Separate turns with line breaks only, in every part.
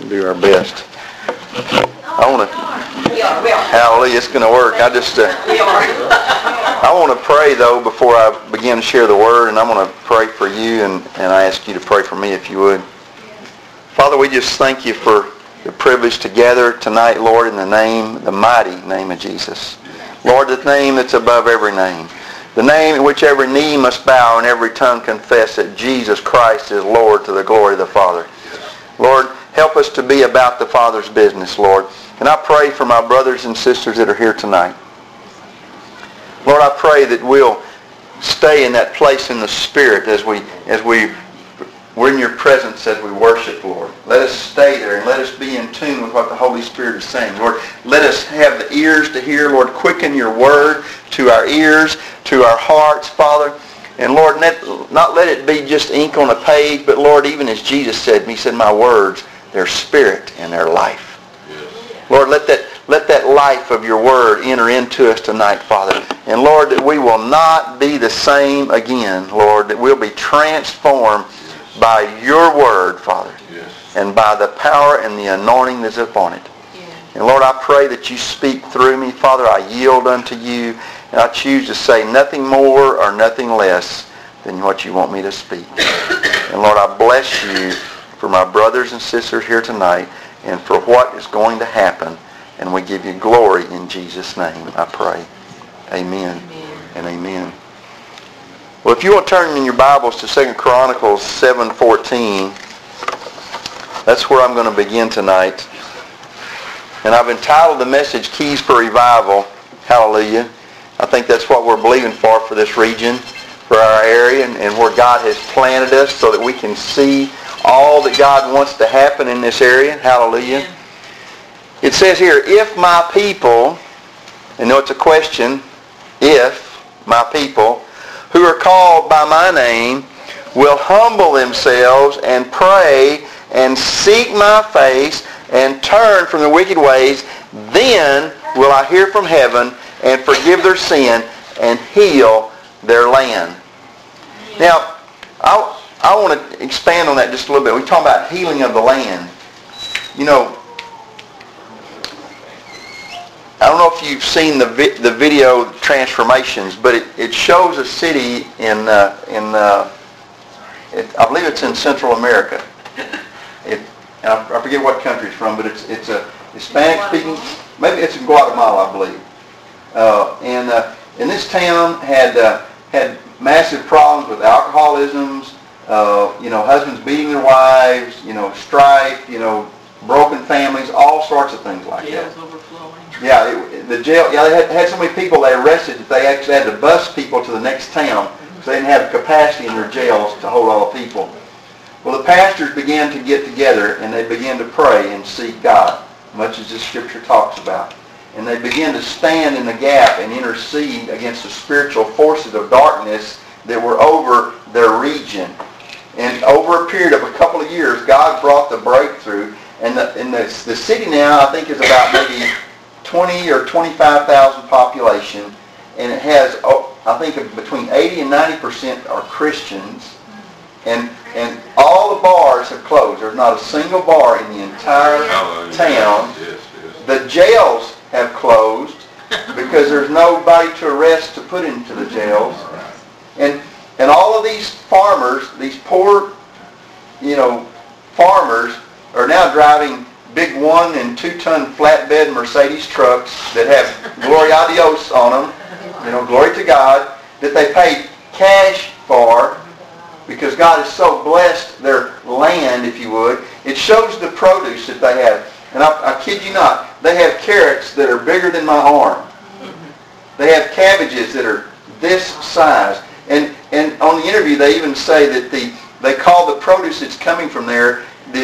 do our best. I want to, hallelujah, it's going to work. I want to pray, though, before I begin to share the word, and I'm going to pray for you, and I ask you to pray for me if you would. Father, we just thank you for the privilege to gather tonight, Lord, in the mighty name of Jesus. Lord, the name that's above every name. The name in which every knee must bow and every tongue confess that Jesus Christ is Lord to the glory of the Father. Lord, help us to be about the Father's business, Lord. And I pray for my brothers and sisters that are here tonight. Lord, I pray that we'll stay in that place in the Spirit as we're in your presence as we worship, Lord. Let us stay there and let us be in tune with what the Holy Spirit is saying. Lord, let us have the ears to hear. Lord, quicken your word to our ears, to our hearts, Father. And Lord, not let it be just ink on a page, but Lord, even as Jesus said, he said, my words, they're spirit and they're life. Lord, let that life of your word enter into us tonight, Father. And Lord, that we will not be the same again, Lord, that we'll be transformed by your word, Father, and by the power and the anointing that's upon it. And Lord, I pray that you speak through me, Father. I yield unto you, and I choose to say nothing more or nothing less than what you want me to speak. And Lord, I bless you for my brothers and sisters here tonight and for what is going to happen. And we give you glory in Jesus' name, I pray. Amen and amen. Well, if you will turn in your Bibles to 2 Chronicles 7:14, that's where I'm going to begin tonight. And I've entitled the message, Keys for Revival. Hallelujah. I think that's what we're believing for this region, for our area, and where God has planted us so that we can see all that God wants to happen in this area. Hallelujah. It says here, if my people, and know it's a question, if my people, who are called by my name, will humble themselves and pray and seek my face and turn from the wicked ways, then will I hear from heaven and forgive their sin and heal their land. Now, I want to expand on that just a little bit. We talk about healing of the land. You know, I don't know if you've seen the video Transformations, but it shows a city in I believe it's in Central America. I forget what country it's from, but it's a Hispanic-speaking. Maybe it's in Guatemala, I believe. And this town had massive problems with alcoholisms. Husbands beating their wives. Strife. Broken families. All sorts of things like that.
Jails overflowing.
Yeah, the jail. Yeah, they had so many people they arrested that they actually had to bus people to the next town because they didn't have capacity in their jails to hold all the people. Well, the pastors began to get together and they began to pray and seek God, much as this scripture talks about. And they began to stand in the gap and intercede against the spiritual forces of darkness that were over their region. And over a period of a couple of years, God brought the breakthrough. And the city now, I think, is about maybe 20 or 25,000 population, and it has, I think, between 80 and 90% are Christians, and all the bars have closed. There's not a single bar in the entire town. The jails have closed because there's nobody to arrest to put into the jails, and all of these farmers, these poor, farmers, are now driving big 1- and 2-ton flatbed Mercedes trucks that have Gloria a Dios on them, glory to God, that they paid cash for because God has so blessed their land, if you would. It shows the produce that they have. And I kid you not, they have carrots that are bigger than my arm. They have cabbages that are this size. And on the interview, they even say that they call the produce that's coming from there,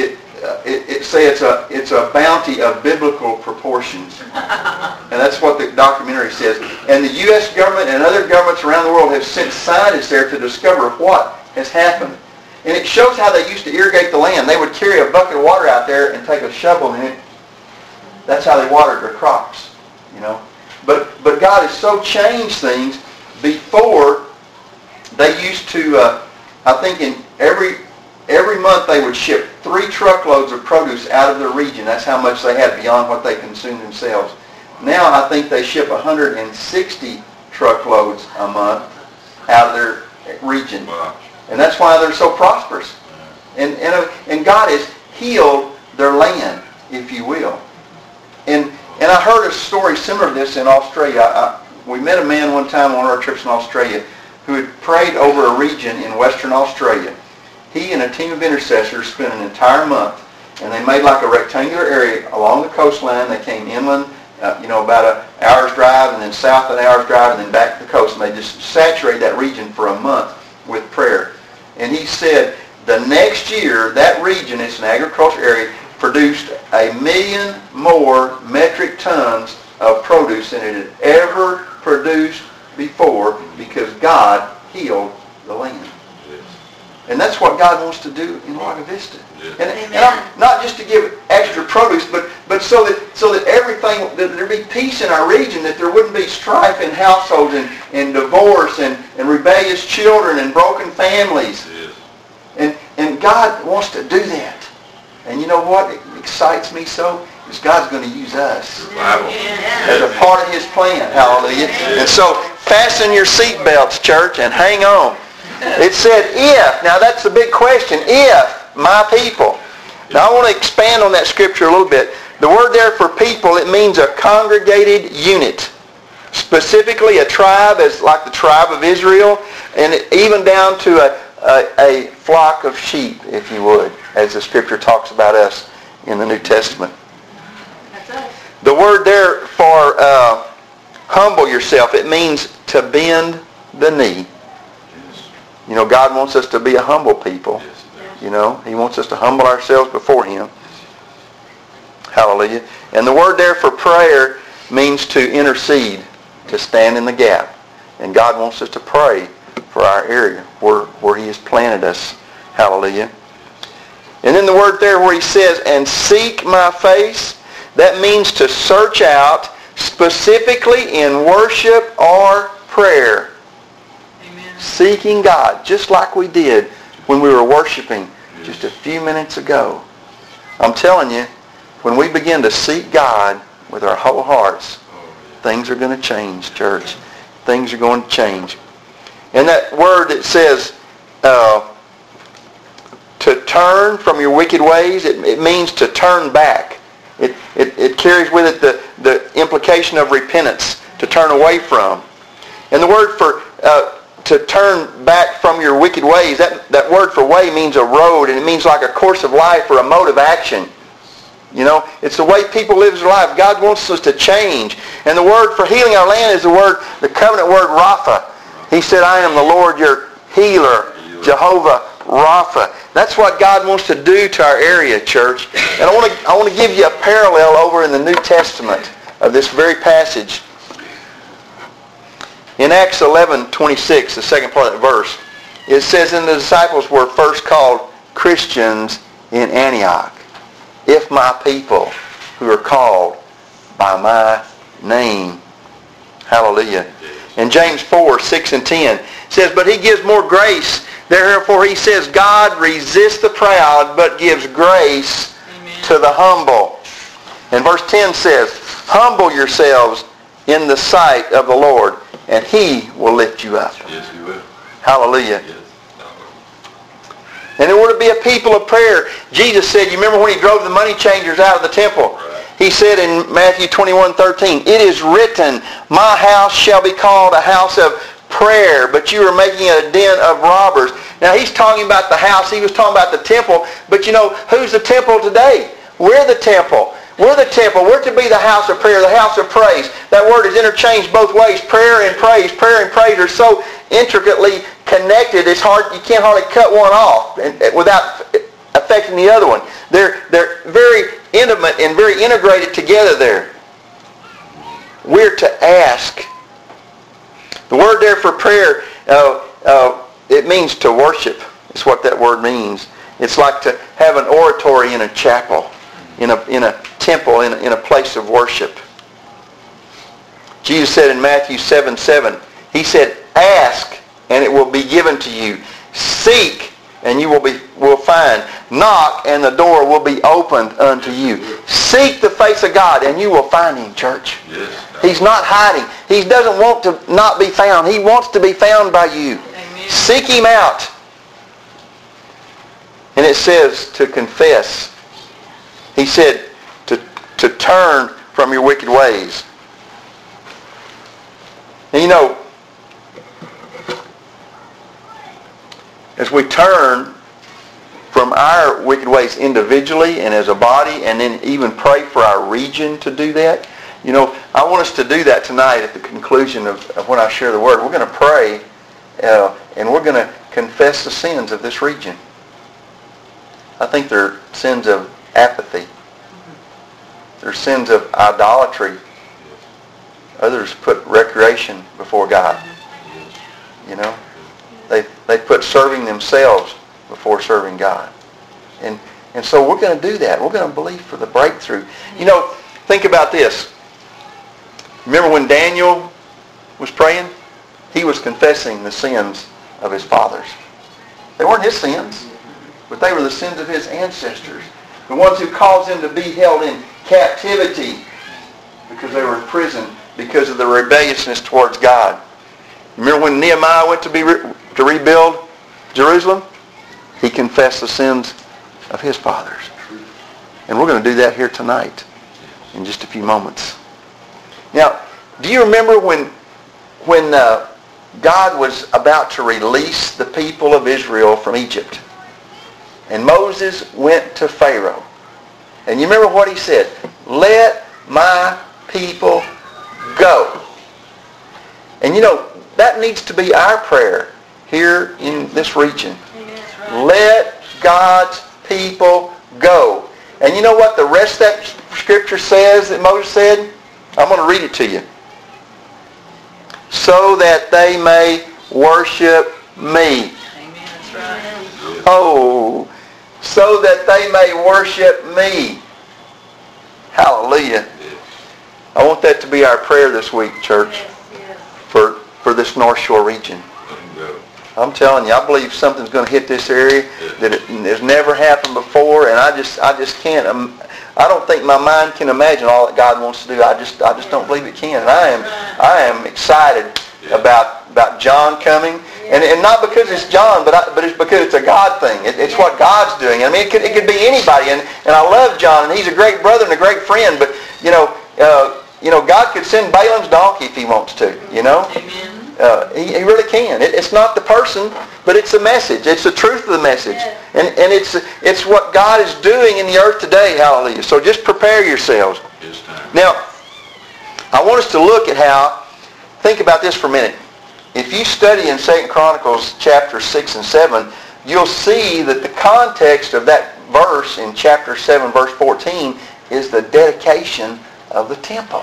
it's a bounty of biblical proportions. And that's what the documentary says. And the U.S. government and other governments around the world have sent scientists there to discover what has happened. And it shows how they used to irrigate the land. They would carry a bucket of water out there and take a shovel in it. That's how they watered their crops, But God has so changed things. Before, they used to, I think in every month they would ship 3 truckloads of produce out of their region. That's how much they had beyond what they consumed themselves. Now I think they ship 160 truckloads a month out of their region.
Wow.
And that's why they're so prosperous. And God has healed their land, if you will. And I heard a story similar to this in Australia. We met a man one time on one of our trips in Australia who had prayed over a region in Western Australia. He and a team of intercessors spent an entire month, and they made like a rectangular area along the coastline. They came inland, about an hour's drive, and then south an hour's drive, and then back to the coast. And they just saturated that region for a month with prayer. And he said the next year, that region, it's an agricultural area, produced 1 million more metric tons of produce than it had ever produced before because God healed the land.
Yes.
And that's what God wants to do in Laga Vista.
Yes.
And I'm not just to give extra produce, but so that everything, that there be peace in our region, that there wouldn't be strife in households and divorce and rebellious children and broken families.
Yes.
And God wants to do that. And you know what excites me so? Is God's going to use us
Bible.
as a part of His plan. Hallelujah. And so fasten your seatbelts, church, and hang on. It said if. Now that's the big question. If my people. Now I want to expand on that scripture a little bit. The word there for people, it means a congregated unit. Specifically a tribe, as like the tribe of Israel, and even down to a flock of sheep, if you would, as the scripture talks about us in the New Testament. The word there for humble yourself, it means to bend the knee. You know, God wants us to be a humble people. You know, He wants us to humble ourselves before Him. Hallelujah. And the word there for prayer means to intercede, to stand in the gap. And God wants us to pray for our area where He has planted us. Hallelujah. And then the word there where He says, and seek my face, that means to search out specifically in worship or prayer. Amen. Seeking God, just like we did when we were worshiping just a few minutes ago. I'm telling you, when we begin to seek God with our whole hearts, things are going to change, church. Things are going to change. And that word that says to turn from your wicked ways, it means to turn back. It carries with it the implication of repentance, to turn away from. And the word for to turn back from your wicked ways, that word for way means a road, and it means like a course of life or a mode of action. You know, it's the way people live their life. God wants us to change. And the word for healing our land is the covenant word Rapha. He said, I am the Lord your healer, Jehovah Rapha. That's what God wants to do to our area, church. And I want to give you a parallel over in the New Testament of this very passage. In Acts 11:26, the second part of that verse, it says, and the disciples were first called Christians in Antioch, if my people who are called by my name. Hallelujah. In James 4:6-10, it says, but He gives more grace. Therefore He says, God resists the proud, but gives grace to the humble. And verse 10 says, humble yourselves in the sight of the Lord, and He will lift you up.
Yes, He will.
Hallelujah.
Yes.
And in order to be a people of prayer, Jesus said, you remember when He drove the money changers out of the temple?
Right.
He said in Matthew 21:13, it is written, my house shall be called a house of prayer, but you are making it a den of robbers. Now He's talking about the house. He was talking about the temple. But you know, who's the temple today? We're the temple. We're the temple. We're to be the house of prayer, the house of praise. That word is interchanged both ways. Prayer and praise. Prayer and praise are so intricately connected, it's hard. You can't hardly cut one off without affecting the other one. They're very intimate and very integrated together there. We're to ask. The word there for prayer, it means to worship. It's what that word means. It's like to have an oratory in a chapel, in a temple, in a place of worship. Jesus said in Matthew 7:7, He said, ask and it will be given to you. Seek and you will find. Knock, and the door will be opened unto you. Seek the face of God, and you will find Him, church.
Yes.
He's not hiding. He doesn't want to not be found. He wants to be found by you.
Amen.
Seek Him out. And it says to confess. He said to turn from your wicked ways. And you know, as we turn from our wicked ways individually and as a body, and then even pray for our region to do that, you know, I want us to do that tonight at the conclusion of when I share the Word. We're going to pray and we're going to confess the sins of this region. I think they're sins of apathy. They're sins of idolatry. Others put recreation before God. You know, they put serving themselves before serving God. And so we're going to do that. We're going to believe for the breakthrough. You know, think about this. Remember when Daniel was praying? He was confessing the sins of his fathers. They weren't his sins, but they were the sins of his ancestors. The ones who caused him to be held in captivity because they were in prison because of the rebelliousness towards God. Remember when Nehemiah went to rebuild Jerusalem? He confessed the sins of his fathers. And we're going to do that here tonight in just a few moments. Now, do you remember when God was about to release the people of Israel from Egypt? And Moses went to Pharaoh. And you remember what he said? Let my people go. And you know, that needs to be our prayer here in this region. Let God's people go. And you know what the rest of that scripture says that Moses said? I'm going to read it to you. So that they may worship me.
Amen. That's right.
Oh, so that they may worship me. Hallelujah. I want that to be our prayer this week, church, for this North Shore region. I'm telling you, I believe something's going to hit this area that has never happened before, and I just can't. I don't think my mind can imagine all that God wants to do. I just don't believe it can. And I am excited about John coming, and not because it's John, but it's because it's a God thing. It's what God's doing. I mean, it could be anybody, and I love John, and he's a great brother and a great friend. But you know, God could send Balaam's donkey if He wants to. You know.
Amen.
He really can. It's not the person, but it's the message. It's the truth of the message. And it's what God is doing in the earth today. Hallelujah. So just prepare yourselves. Now, I want us to look at how, think about this for a minute. If you study in 2 Chronicles chapter 6 and 7, you'll see that the context of that verse in chapter 7, verse 14, is the dedication of the temple.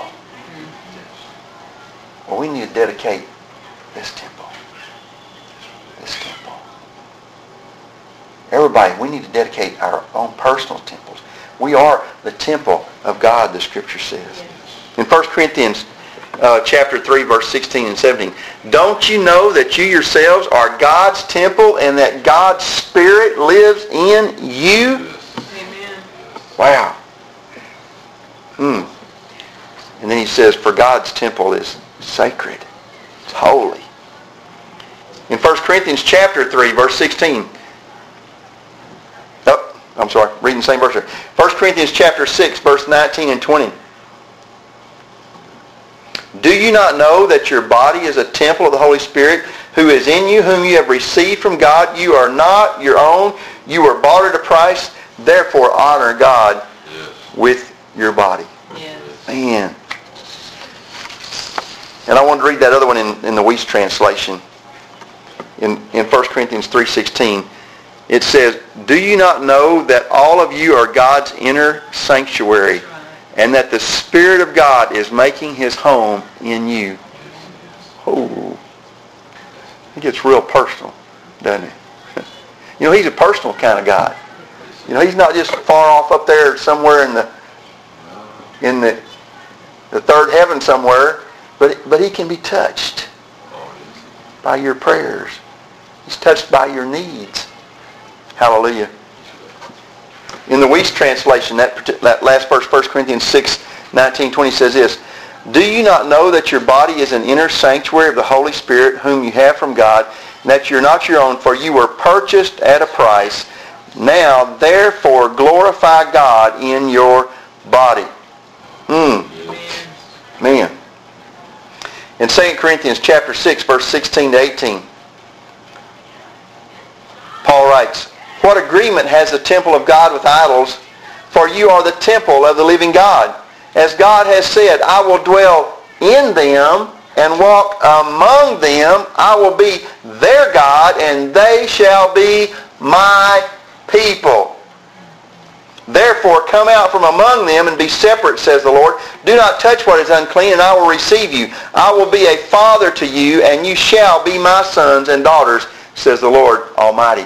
Well, we need to dedicate this temple. This temple. Everybody, we need to dedicate our own personal temples. We are the temple of God, the Scripture says. In 1 Corinthians chapter 3, verse 16 and 17, don't you know that you yourselves are God's temple and that God's Spirit lives in you?
Amen.
Wow. And then he says, for God's temple is sacred. It's holy. In 1 Corinthians chapter 3, verse 16. Oh, I'm sorry. Reading the same verse here. 1 Corinthians chapter 6, verse 19 and 20. Do you not know that your body is a temple of the Holy Spirit who is in you, whom you have received from God? You are not your own. You were bought at a price. Therefore, honor God with your body.
Yes.
Man. And I want to read that other one in the Weiss translation. In 1 Corinthians 3:16, it says, do you not know that all of you are God's inner sanctuary and that the Spirit of God is making His home in you? Oh, it gets real personal, doesn't it? You know, He's a personal kind of God. You know, He's not just far off up there somewhere in the third heaven somewhere, but He can be touched by your prayers. He's touched by your needs. Hallelujah. In the Weiss translation, that last verse, 1 Corinthians 6:19-20 says this, "Do you not know that your body is an inner sanctuary of the Holy Spirit whom you have from God, and that you're not your own, for you were purchased at a price? Now, therefore, glorify God in your body." Man. In 2 Corinthians chapter 6, verse 16-18, Paul writes, "What agreement has the temple of God with idols? For you are the temple of the living God. As God has said, I will dwell in them and walk among them. I will be their God, and they shall be my people. Therefore come out from among them and be separate, says the Lord. Do not touch what is unclean, and I will receive you. I will be a father to you, and you shall be my sons and daughters, says the Lord Almighty.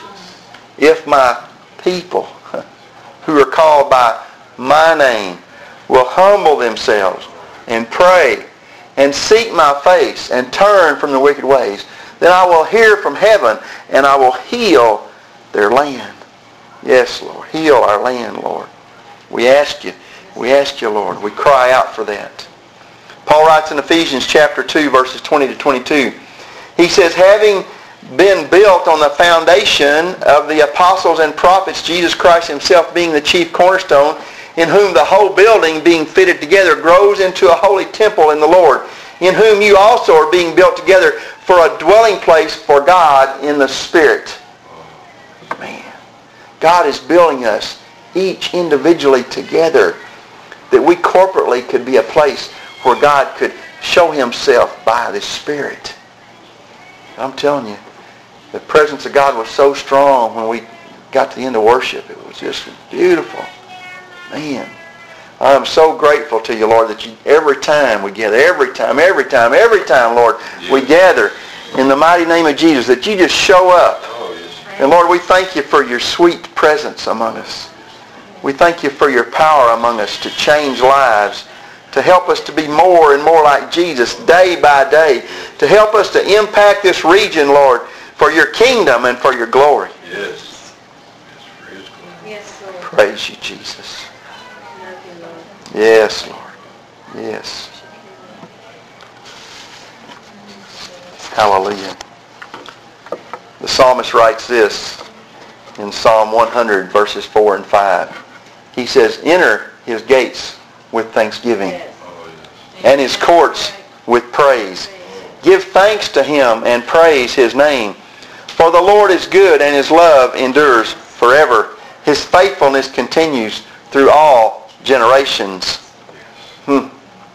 If my people, who are called by my name, will humble themselves and pray and seek my face and turn from the wicked ways, then I will hear from heaven and I will heal their land." Yes, Lord. Heal our land, Lord. We ask you, Lord. We cry out for that. Paul writes in Ephesians chapter 2, verses 20-22. He says, "Having been built on the foundation of the apostles and prophets, Jesus Christ himself being the chief cornerstone, in whom the whole building being fitted together grows into a holy temple in the Lord, in whom you also are being built together for a dwelling place for God in the Spirit." Man, God is building us each individually together, that we corporately could be a place where God could show himself by the Spirit. I'm telling you, the presence of God was so strong when we got to the end of worship. It was just beautiful. Man, I am so grateful to you, Lord, that you, every time we gather, every time, Lord, we gather in the mighty name of Jesus, that you just show up. And Lord, we thank you for your sweet presence among us. We thank you for your power among us to change lives, to help us to be more and more like Jesus day by day, to help us to impact this region, Lord, for your kingdom and for your glory.
Yes.
Yes, Lord.
Praise you, Jesus.
Love you, Lord.
Yes, Lord. Yes. Hallelujah. The psalmist writes this in Psalm 100, verses 4 and 5. He says, "Enter his gates with thanksgiving,
Yes.
and his courts with praise. Give thanks to him and praise his name. For the Lord is good, and his love endures forever. His faithfulness continues through all generations." And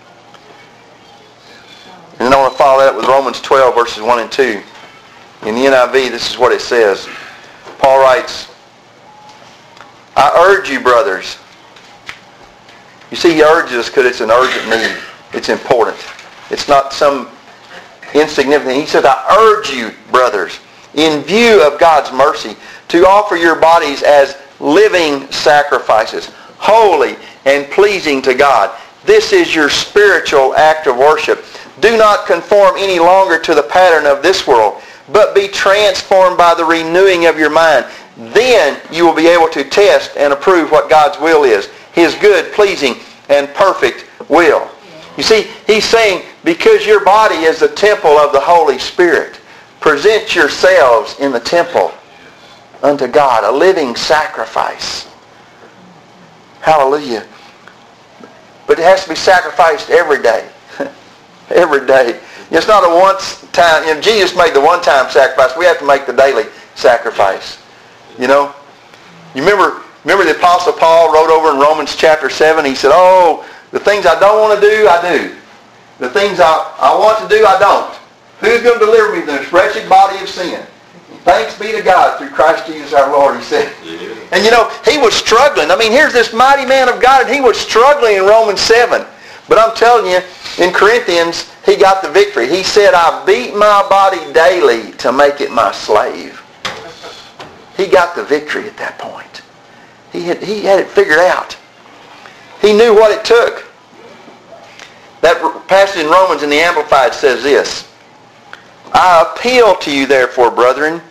then I want to follow that with Romans 12, verses 1 and 2. In the NIV, this is what it says. Paul writes, "I urge you, brothers." You see, he urges us because it's an urgent need. It's important. It's not some insignificant. He says, "I urge you, brothers, in view of God's mercy, to offer your bodies as living sacrifices, holy and pleasing to God. This is your spiritual act of worship. Do not conform any longer to the pattern of this world, but be transformed by the renewing of your mind. Then you will be able to test and approve what God's will is, his good, pleasing, and perfect will." You see, he's saying, because your body is the temple of the Holy Spirit, present yourselves in the temple unto God, a living sacrifice. Hallelujah. But it has to be sacrificed every day. Every day. It's not a once-time. You know, Jesus made the one-time sacrifice. We have to make the daily sacrifice. You know? You remember the Apostle Paul wrote over in Romans chapter 7, he said, "Oh, the things I don't want to do, I do. The things I want to do, I don't. Who's going to deliver me from this wretched body of sin? Thanks be to God through Christ Jesus our Lord," he said.
Yeah.
And you know, he was struggling. I mean, here's this mighty man of God, and he was struggling in Romans 7. But I'm telling you, in Corinthians, he got the victory. He said, "I beat my body daily to make it my slave." He got the victory at that point. He had it figured out. He knew what it took. That passage in Romans in the Amplified says this, "I appeal to you, therefore, brethren,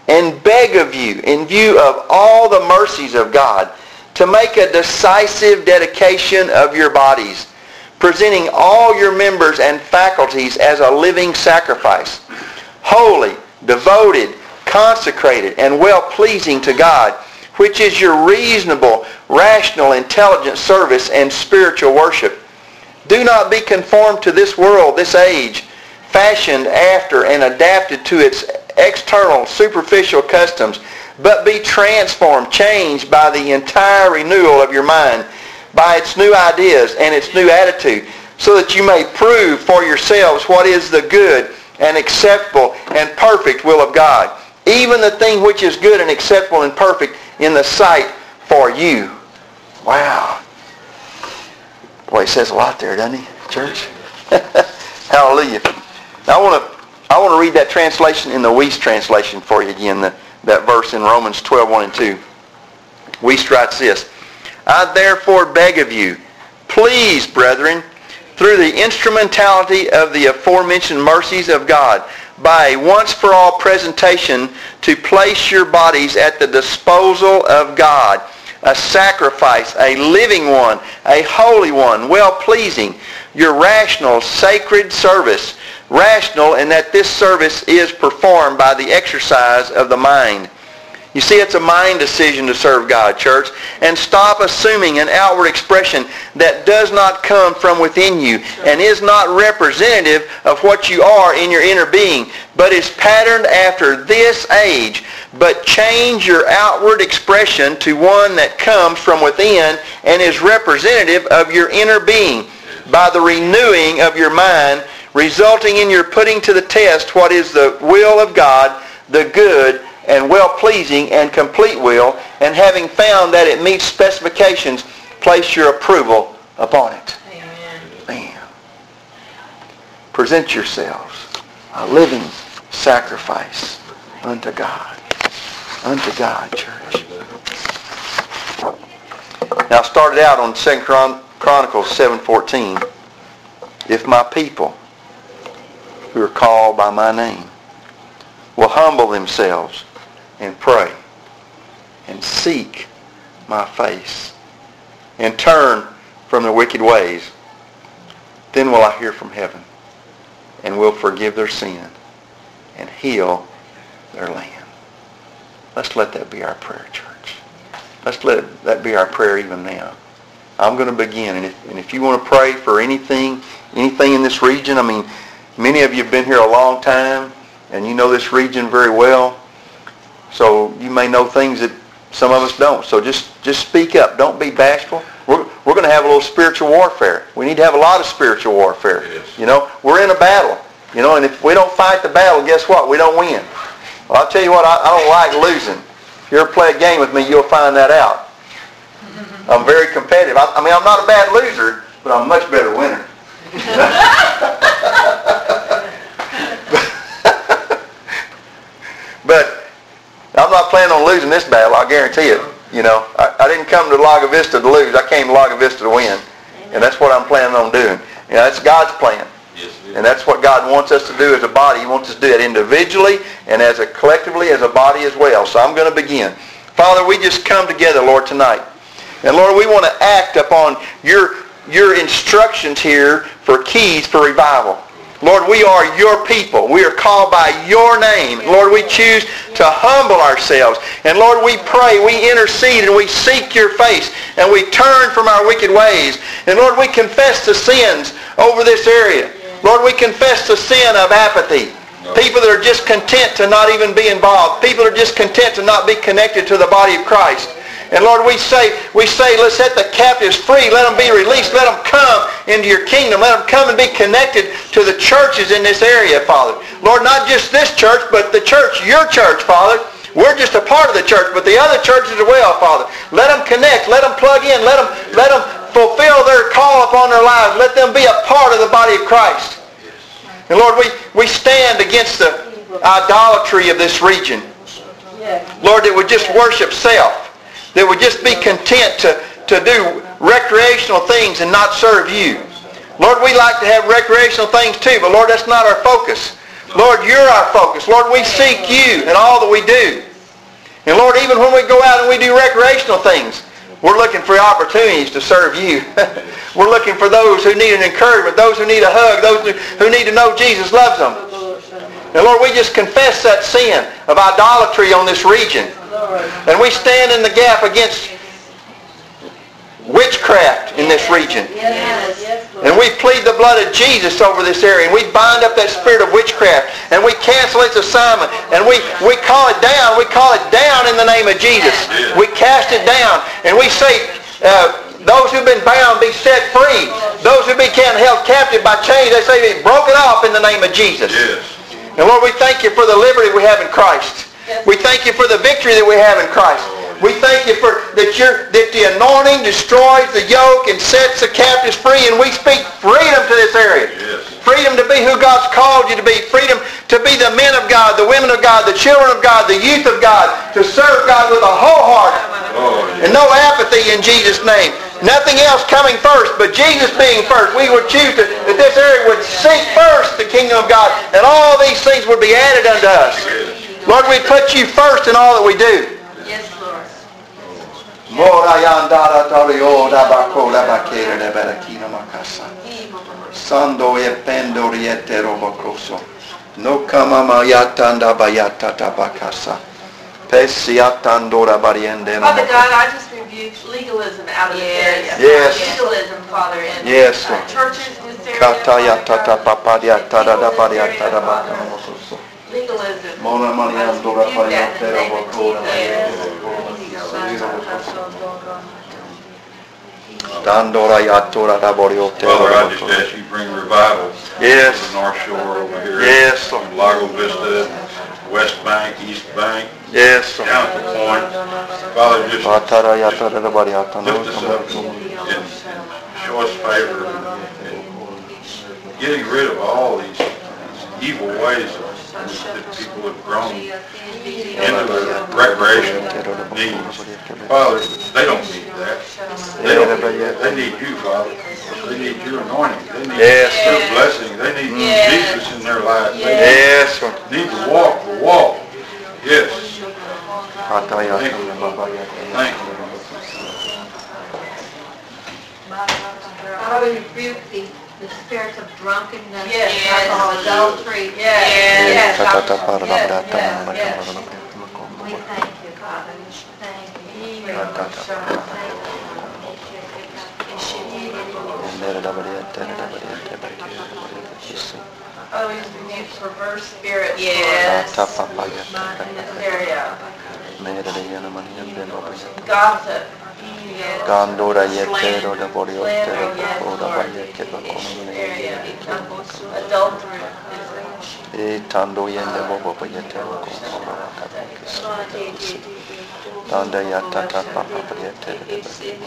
and beg of you, in view of all the mercies of God, to make a decisive dedication of your bodies, presenting all your members and faculties as a living sacrifice, holy, devoted, consecrated, and well-pleasing to God, which is your reasonable, rational, intelligent service and spiritual worship. Do not be conformed to this world, this age, fashioned after and adapted to its external, superficial customs, but be transformed, changed by the entire renewal of your mind, by its new ideas and its new attitude, so that you may prove for yourselves what is the good and acceptable and perfect will of God, even the thing which is good and acceptable and perfect in the sight for you. Wow. Boy, he says a lot there, doesn't he, church? Hallelujah. Now I want to read that translation in the Wuest translation for you again, that verse in Romans 12, 1 and 2. Wuest writes this, I therefore beg of you, please, brethren, through the instrumentality of the aforementioned mercies of God, by a once-for-all presentation, to place your bodies at the disposal of God, a sacrifice, a living one, a holy one, well-pleasing, your rational, sacred service, rational in that this service is performed by the exercise of the mind. You see, it's a mind decision to serve God, church. And stop assuming an outward expression that does not come from within you and is not representative of what you are in your inner being, but is patterned after this age. But change your outward expression to one that comes from within and is representative of your inner being by the renewing of your mind, resulting in your putting to the test what is the will of God, the good and well-pleasing and complete will, and having found that it meets specifications, place your approval upon it.
Amen.
Bam. Present yourselves a living sacrifice unto God. Unto God, church. Now I started out on 2 Chronicles 7:14. If my people, who are called by my name, will humble themselves and pray and seek my face and turn from their wicked ways, then will I hear from heaven and will forgive their sin and heal their land. Let's let that be our prayer, church. Let's let that be our prayer even now. I'm going to begin, and if you want to pray for anything in this region, I mean, many of you have been here a long time, and you know this region very well. So you may know things that some of us don't. So just speak up. Don't be bashful. We're going to have a little spiritual warfare. We need to have a lot of spiritual warfare.
Yes.
You know, we're in a battle. You know, and if we don't fight the battle, guess what? We don't win. Well, I'll tell you what, I don't like losing. If you ever play a game with me, you'll find that out. I'm very competitive. I mean, I'm not a bad loser, but I'm a much better winner. But I'm not planning on losing this battle, I guarantee it. You know, I didn't come to Laga Vista to lose. I came to Laga Vista to win. And that's what I'm planning on doing. You know, that's God's plan.
Yes, it is.
And that's what God wants us to do as a body. He wants us to do that individually and collectively as a body as well. So I'm going to begin. Father, we just come together, Lord, tonight. And Lord, we want to act upon your instructions here for keys for revival. Lord, we are your people. We are called by your name. Lord, we choose to humble ourselves. And Lord, we pray, we intercede, and we seek your face, and we turn from our wicked ways. And Lord, we confess the sins over this area. Lord, we confess the sin of apathy. People that are just content to not even be involved. People that are just content to not be connected to the body of Christ. And Lord, we say, let's set the captives free. Let them be released. Let them come into your kingdom. Let them come and be connected to the churches in this area, Father. Lord, not just this church, but the church, your church, Father. We're just a part of the church, but the other churches as well, Father. Let them connect. Let them plug in. Let them fulfill their call upon their lives. Let them be a part of the body of Christ. And Lord, we stand against the idolatry of this region. Lord, that would just worship self. That would just be content to do recreational things and not serve you. Lord, we like to have recreational things too, but Lord, that's not our focus. Lord, you're our focus. Lord, we seek you in all that we do. And Lord, even when we go out and we do recreational things, we're looking for opportunities to serve you. We're looking for those who need an encouragement, those who need a hug, those who need to know Jesus loves them. And Lord, we just confess that sin of idolatry on this region. And we stand in the gap against witchcraft in this region. And we plead the blood of Jesus over this area. And we bind up that spirit of witchcraft. And we cancel its assignment. And we call it down. We call it down in the name of Jesus. We cast it down. And we say, those who've been bound be set free. Those who've been held captive by chains, they say be broken off in the name of Jesus. And Lord, we thank you for the liberty we have in Christ. We thank you for the victory that we have in Christ. We thank you for that the anointing destroys the yoke and sets the captives free, and we speak freedom to this area. Freedom to be who God's called you to be. Freedom to be the men of God, the women of God, the children of God, the youth of God, to serve God with a whole heart and no apathy in Jesus' name. Nothing else coming first, but Jesus being first. We would choose that this area would seek first the kingdom of God, and all these things would be added unto us. Lord, we put you first in all that we do.
Yes, Lord.
Sando e pendori e terobocoso. No kamama yatanda bayata tabakasa. Pesiatandora bariende.
Father God, I just rebuke legalism out of this area.
Yes.
Legalism, Father, in
Yes, Lord.
churches in this area.
Kataya tata papadia tada da baria
Legalism.
tada bakamokoso. Mona maniandora baria terobocora. Dandora yatora da borio
Father, I just ask you bring revival.
Yes.
To the North Shore over here.
Yes, Lord.
From Lago Vista, West Bank, East Bank,
Yes, Lord.
down to Point. Father, just
Atara yatora da baria
lift us up and show us favor in getting rid of all these evil ways that people have grown into their recreational needs. Father, they don't need that. They need you, Father. They need your anointing. They need your blessing. They need Jesus in their life.
Yes, Lord.
They need to walk the walk. Yes. Thank you. Thank you.
Father, we rebuke the spirits of drunkenness,
Yes.
alcohol, adultery.
Yes.
We thank you, Father. We thank you.
Oh, we rebuke perverse spirits.
Yes.
In this area.
Yes.
Gossip.
Gandora yetero da borio
Slander,
tero
yes,
da
Lord.
bayeke ba
Area. Adultery.
e tando yende bobo yetero ko tanda yatata papa yetero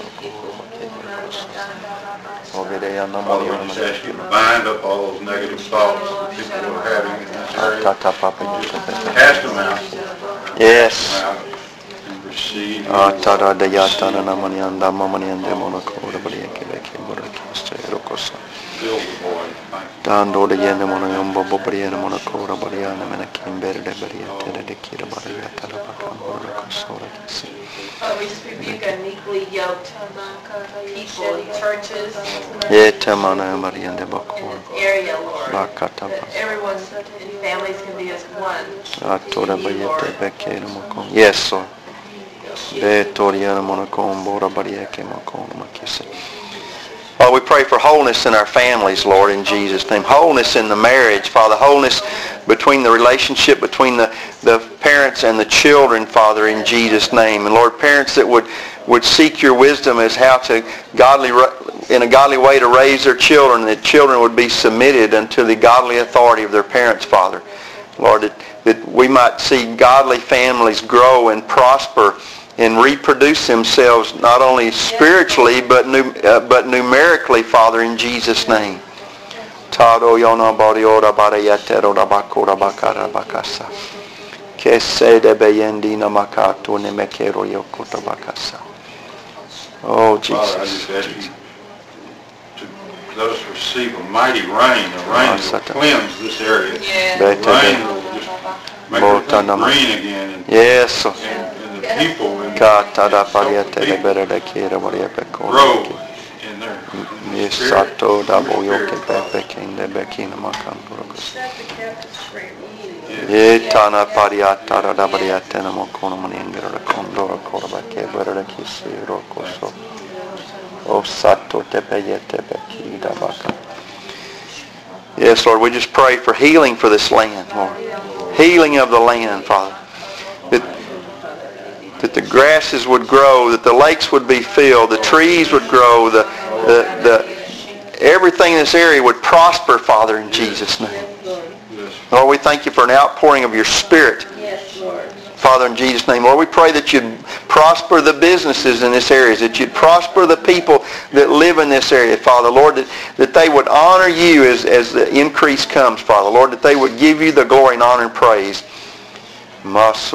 obede yana
Father,
moyo
I just ask you to bind up all those negative thoughts that people are having in this area.
tata papa
Cast them out.
yes
Out and receive.
tara de yatana namani anda mamani ande monako da bayeke beke borake stero kosa
Fill the void. Thank you.
tando de yende mono yombo bobriene monako da bariana mena kimber de bariete de kira baria tara bakam kosa kisi
We just rebuke unequally yoked people in churches
yete mana mariende
in
bako
this area, Lord.
bakata
That everyone in families can be as one.
atora bayete beke monako yes Lord be toriana monako bora barieke monako makise. Father, we pray for wholeness in our families, Lord, in Jesus' name. Wholeness in the marriage, Father. Wholeness between the relationship between the parents and the children, Father, in Jesus' name. And Lord, parents that would seek your wisdom as how to in a godly way to raise their children, that children would be submitted unto the godly authority of their parents, Father. Lord, that we might see godly families grow and prosper and reproduce themselves not only spiritually but numerically, Father, in Jesus' name. Tado yona bariora barayetero rabakora bakara bakasa. Kese de beyendina makato ne mekero yokota bakasa. Oh
Father, I
Jesus.
just ask you to let us receive a mighty rain, a rain that will cleanse this area.
Yes.
A rain that will just make everything green again, and
Yes.
the people and
Katada
help the
pariate de
people
berede kira maria pekona.
grow in their
Yes,
spirit.
sato da boyoke pepe kinde bekina makamburokos. Ye tana pariata da bariate na mokono maniengero da condora korba ke berede kisi rokoso. O sato te peyete beki da baka. Yes, Lord, we just pray for healing for this land, Lord. Healing of the land, Father. That the grasses would grow, that the lakes would be filled, the trees would grow, the everything in this area would prosper, Father, in Jesus' name. Lord, we thank you for an outpouring of your Spirit. Father, in Jesus' name. Lord, we pray that you'd prosper the businesses in this area, that you'd prosper the people that live in this area, Father. Lord, that they would honor you as the increase comes, Father. Lord, that they would give you the glory and honor and praise. Because,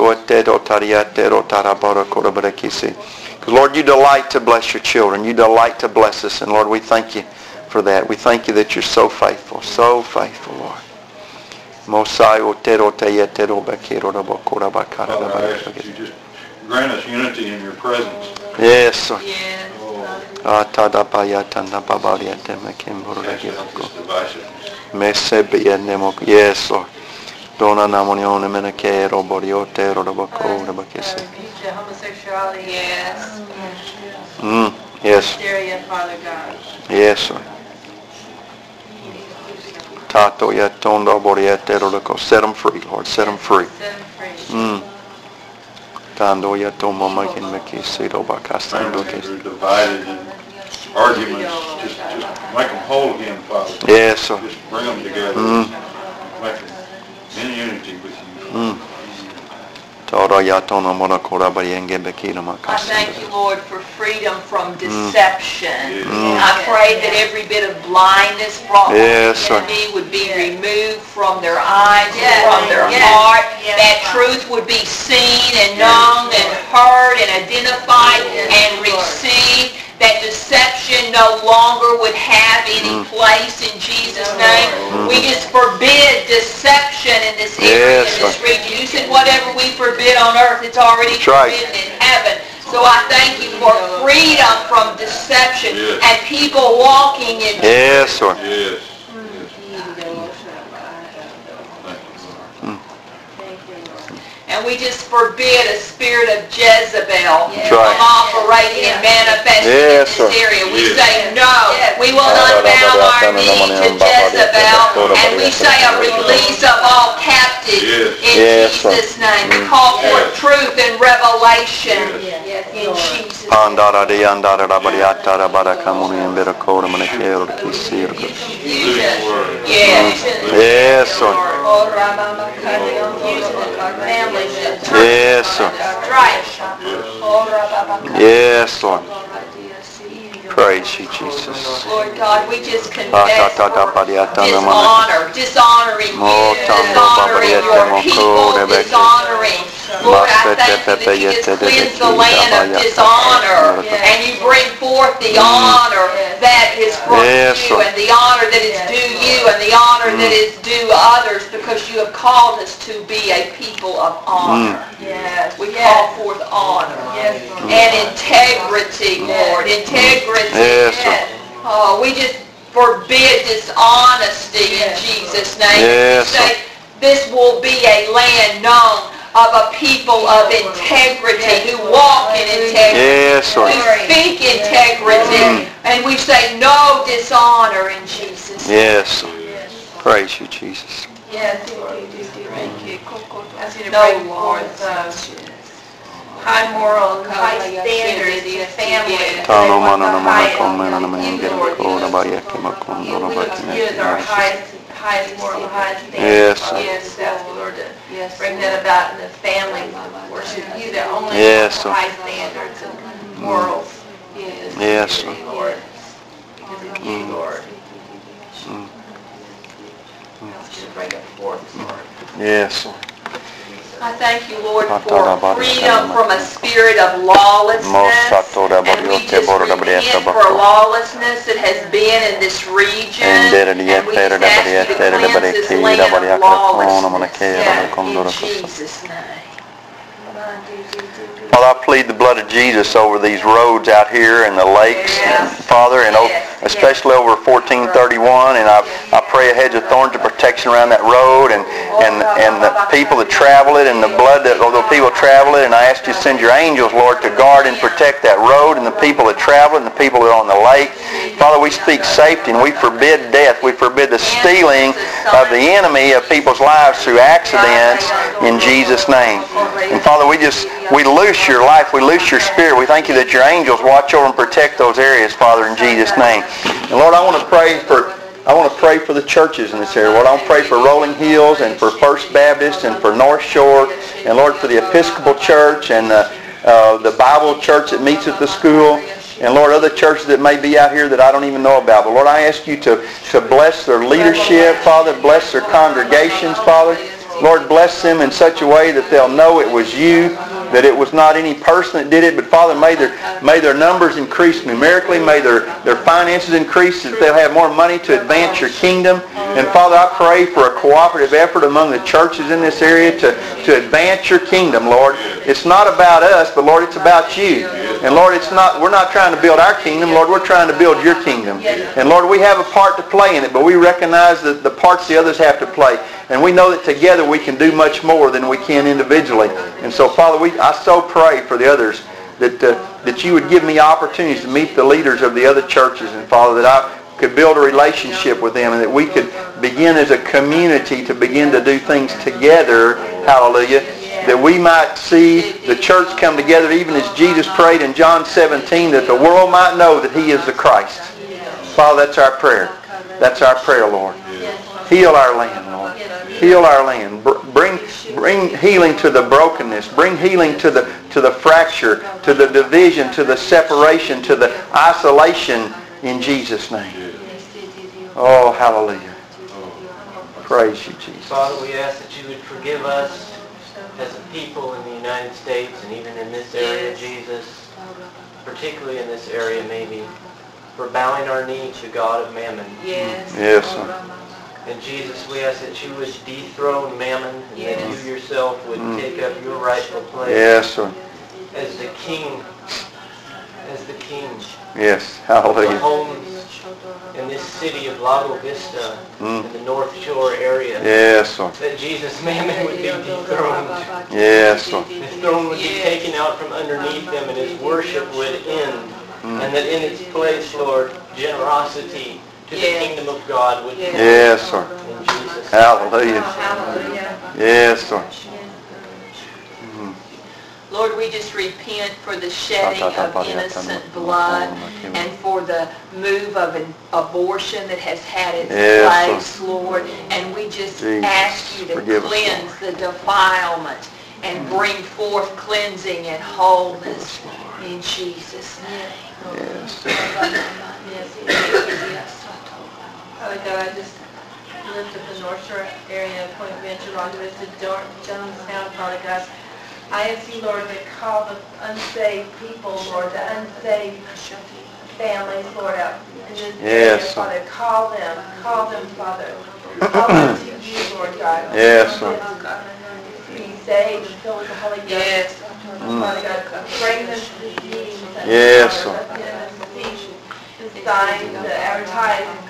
Lord, you delight to bless your children. You delight to bless us. And Lord, we thank you for that. We thank you that you're so faithful, Lord.
Father, I ask that you just grant us unity in your presence.
Yes, Lord.
Yes.
Not just divisiveness.
Yes, Lord. Dona namonione menekero boriote rodobako bakese.
Homosexuality. Yes.
Yes.
Hysteria, Father God.
Yes, Lord. Tato yatondo boriete rodoko. Set them free, Lord. Set them free.
Set them free.
Tando yatomo makin mekisi robakastando
Families
kes.
that are divided and arguments, just make them whole again, Father.
Yes, Lord.
Just bring them together. Make them in unity with you.
Toro yatono monokora barienge bekino
I
makasi.
thank you, Lord, for freedom from deception.
Mm.
I pray that every bit of blindness brought
Yes,
by
sir.
the enemy would be removed from their eyes and from their heart. That truth would be seen and known and heard and identified and received. That deception no longer would have any place in Jesus' name. We just forbid deception in this area,
Yes,
in this
sir.
region. You said whatever we forbid on earth, it's already
That's right.
forbidden in heaven. So I thank you for freedom from deception
Yes.
and people walking in
Yes, Lord.
Yes.
And we just forbid a spirit of Jezebel
That's
from
right.
operating and manifesting
Yes,
in this
sir.
area. We
Yes.
say no. We will not bow our knee to Jezebel. And we say a release of all captives in
Yes, sir.
Jesus' name. We call forth truth and revelation in Jesus' name.
Andara de andara rabariata rabarakamuni embera kora manekero kisir.
Living word.
Yes.
Yes, Lord. Yes, sir. Yes, Lord. Praise you, Jesus.
Lord God, we just confess dishonoring you, dishonoring your people, dishonoring. Lord, I thank you that you just cleanse the land of dishonor and you bring forth the honor that is from
Yes,
you
Lord.
and the honor that is due you and the honor that is due others because you have called us to be a people of honor. Yes. We call forth honor and integrity, Lord. Integrity.
Yes, Lord.
Oh, we just forbid dishonesty in Jesus' name.
Yes,
We say this will be a land known of a people of integrity who walk in integrity,
Yes, Lord.
who speak integrity, and we say no dishonor in Jesus' name.
Yes, Lord. Praise you, Jesus.
Yes, thank you. Ask you to bring forth high moral, high standards in family.
Tano mana na mana komena na mengere kora bayake makondo na
You as our
bakine.
highest moral, highest
Yes,
standards. Yes, that's the Lord to bring that about in the family. Worship you that only
Yes,
have high standards and morals.
Yes,
Lord. Because of you, Lord. Just bring it forth, Lord.
Yes, Lord.
I thank you, Lord, for freedom from a spirit of lawlessness. And we just repent for lawlessness that has been in this region. And we just ask you to cleanse this land of lawlessness. In Jesus' name.
Father, I plead the blood of Jesus over these roads out here and the lakes, Father, and especially over 1431. And I pray a hedge of thorns of protection around that road and the people that travel it and the blood that the people travel it. And I ask you to send your angels, Lord, to guard and protect that road and the people that travel it and the people that are on the lake. Father, we speak safety and we forbid death. We forbid the stealing of the enemy of people's lives through accidents in Jesus' name. And Father, we loose your life. We loose your spirit. We thank you that your angels watch over and protect those areas, Father, in Jesus' name. And Lord, I want to pray for the churches in this area. Lord, I want to pray for Rolling Hills and for First Baptist and for North Shore and Lord, for the Episcopal Church and the Bible Church that meets at the school. And Lord, other churches that may be out here that I don't even know about. But Lord, I ask you to bless their leadership, Father. Bless their congregations, Father. Lord, bless them in such a way that they'll know it was you, that it was not any person that did it. But Father, may their numbers increase numerically. May their finances increase, that they'll have more money to advance your kingdom. And Father, I pray for a cooperative effort among the churches in this area to advance your kingdom, Lord. It's not about us, but Lord, it's about you. And Lord, we're not trying to build our kingdom, Lord, we're trying to build your kingdom. And Lord, we have a part to play in it, but we recognize that the parts the others have to play. And we know that together we can do much more than we can individually. And so, Father, I so pray for the others that you would give me opportunities to meet the leaders of the other churches. And, Father, that I could build a relationship with them and that we could begin as a community to begin to do things together. Hallelujah. That we might see the church come together even as Jesus prayed in John 17, that the world might know that he is the Christ. Father, that's our prayer. That's our prayer, Lord. Heal our land, Lord. Heal our land. Bring healing to the brokenness. Bring healing to the fracture, to the division, to the separation, to the isolation in Jesus' name. Oh, hallelujah. Praise you, Jesus.
Father, we ask that you would forgive us as a people in the United States and even in this area, Jesus, particularly in this area maybe, for bowing our knee to God of Mammon.
Yes, sir.
And Jesus, we ask that you would dethrone Mammon and that you yourself would take up your rightful place.
Yes, sir.
As the king.
Yes, hallelujah.
The homes in this city of Lago Vista in the North Shore area.
Yes, sir.
That Jesus, Mammon would be dethroned.
Yes, sir.
His throne would be taken out from underneath him and his worship would end. And that in its place, Lord, generosity to the kingdom of God would be.
Yes, sir.
In Jesus' name.
Hallelujah. Yes, sir.
Lord, we just repent for the shedding of innocent blood and for the move of an abortion that has had its place, Lord. And we just ask you to cleanse the defilement and bring forth cleansing and wholeness in Jesus' name.
Yes.
Father God, I just lift up the North Shore area, Point Venture, Rock Vista, Jonestown, Father God. I ask you, Lord, to call the unsaved people, Lord, the unsaved families, Lord, out in this area, Father. Call them, Father. Call them to you, Lord God.
Yes,
Lord. Be saved and filled with the Holy Ghost.
Yes.
Father God, bring them to these meetings.
Yes, sir.
Let them see the signs, the advertising.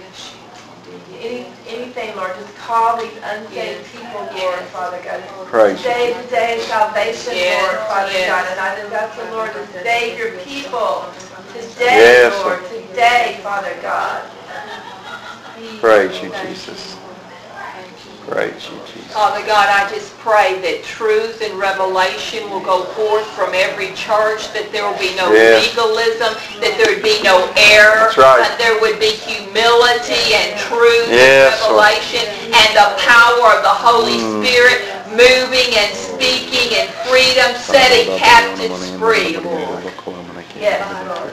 Anything, Lord, just call these unsaved people, Lord, Father God.
Praise
Today is the day of salvation, Lord, Father God. And I just ask the Lord to save your people. Today, Lord, today, Father God.
Praise you, Jesus. Praise you, Jesus.
Father God, I just pray that truth and revelation will go forth from every church, that there will be no legalism, that there would be no error, that there would be humility and truth and revelation and the power of the Holy Spirit moving and speaking in freedom, setting captives free, Lord. Yes, Lord.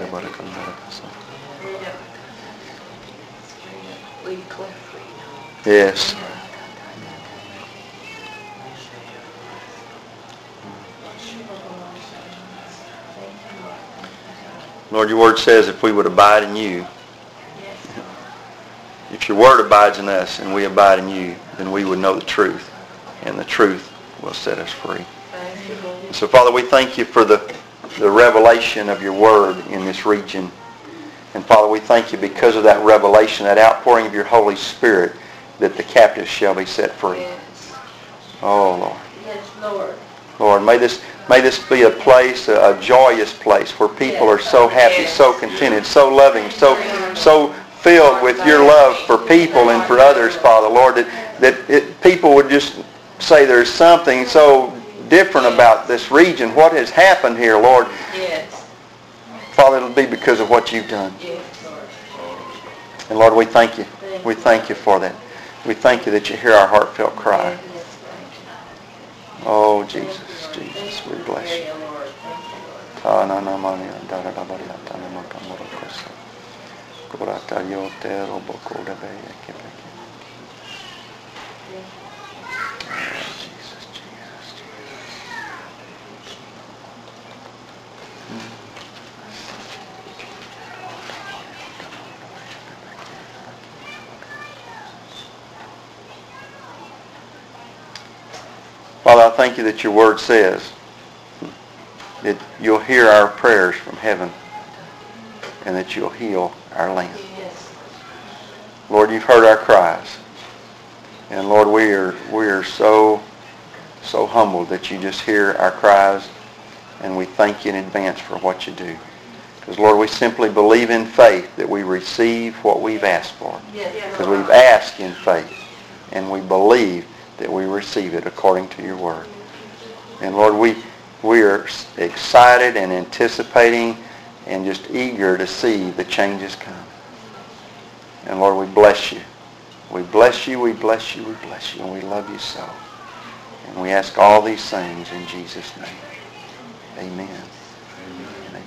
We declare freedom.
Yes. Lord, your word says if we would abide in you,
Yes.
if your word abides in us and we abide in you, then we would know the truth, and the truth will set us free.
Thank you, Lord.
So, Father, we thank you for the revelation of your word in this region. And, Father, we thank you because of that revelation, that outpouring of your Holy Spirit, that the captives shall be set free.
Yes.
Oh, Lord.
Yes, Lord.
Lord, may this be a place, a joyous place where people are so happy, so contented, so loving, so filled with your love for people and for others, Father, Lord, that people would just say there's something so different about this region. What has happened here, Lord?
Yes.
Father, it'll be because of what you've done.
Yes, Lord.
And Lord, we thank you. We thank you for that. We thank you that you hear our heartfelt cry.
Yes, thank you.
Oh, Jesus, Jesus, we bless you.
Lord. Thank
Father, I thank you that your word says that you'll hear our prayers from heaven and that you'll heal our land.
Yes.
Lord, you've heard our cries. And Lord, we are so humbled that you just hear our cries, and we thank you in advance for what you do. Because Lord, we simply believe in faith that we receive what we've asked for.
Yes.
Because we've asked in faith, and we believe that we receive it according to your word. And Lord, we are excited and anticipating and just eager to see the changes come. And Lord, we bless you. We bless you, we bless you, we bless you, and we love you so. And we ask all these things in Jesus' name. Amen. Amen.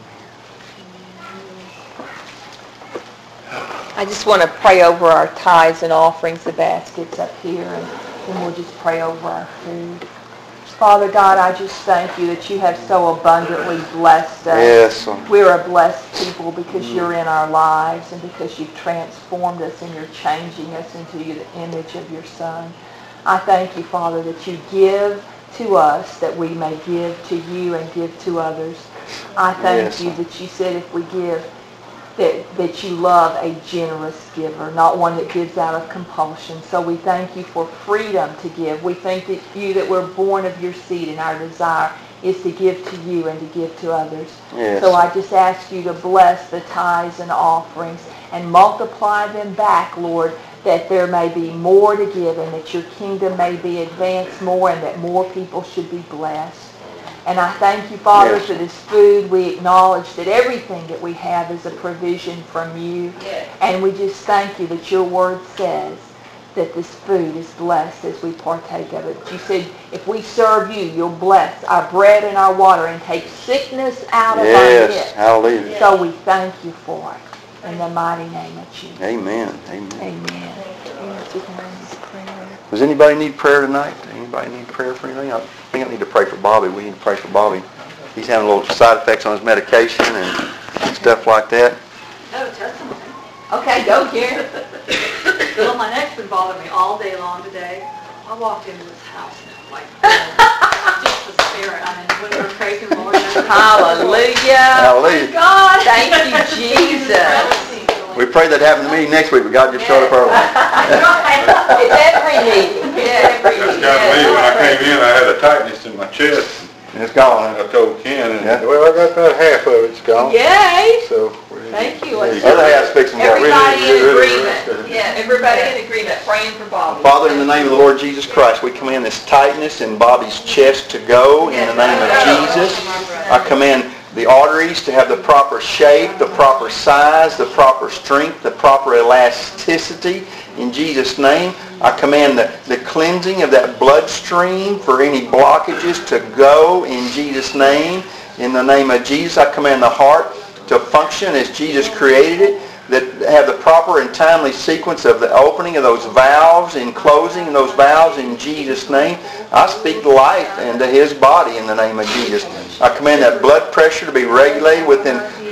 I just want to pray over our tithes and offerings, the baskets up here, and then we'll just pray over our food. Father God, I just thank you that you have so abundantly blessed us.
Yes, Lord.
We're a blessed people because you're in our lives and because you've transformed us and you're changing us into the image of your Son. I thank you, Father, that you give to us that we may give to you and give to others. I thank you that you said if we give, that you love a generous giver, not one that gives out of compulsion. So we thank you for freedom to give. We thank that we're born of your seed, and our desire is to give to you and to give to others.
Yes.
So I just ask you to bless the tithes and offerings and multiply them back, Lord, that there may be more to give and that your kingdom may be advanced more and that more people should be blessed. And I thank you, Father, for this food. We acknowledge that everything that we have is a provision from you.
Yes.
And we just thank you that your word says that this food is blessed as we partake of it. You said if we serve you, you'll bless our bread and our water and take sickness out of our midst.
Yes, hallelujah.
So we thank you for it. In the mighty name of Jesus.
Amen. Amen.
Amen.
Does anybody need prayer tonight? Anybody need prayer for anything? I think I need to pray for Bobby. We need to pray for Bobby. He's having a little side effects on his medication and stuff like that.
Oh, testimony.
Okay, go here.
Well, my neck's been bothering me all day long today. I walked into this house and it was like, just the spirit. I mean, when we were praising the Lord.
Hallelujah.
Hallelujah.
God, thank you, Jesus.
We pray that happen to me next week, but God just showed up early.
It's every meeting.
That's kind of me. When I came in, I had a tightness in my chest.
And it's gone.
I told Ken, and
Yeah.
well, I got about half of it's gone.
Yay.
So
Thank you.
The other half's fixing to go.
Everybody in
Really, really,
agreement.
really.
Yeah, everybody in agreement, praying for Bobby.
Father, in the name of the Lord Jesus Christ, we command this tightness in Bobby's chest to go in the name of Jesus. I command the arteries to have the proper shape, the proper size, the proper strength, the proper elasticity. In Jesus' name, I command the cleansing of that bloodstream for any blockages to go in Jesus' name. In the name of Jesus, I command the heart to function as Jesus created it, that have the proper and timely sequence of the opening of those valves and closing those valves in Jesus' name. I speak life into his body in the name of Jesus. I command that blood pressure to be regulated within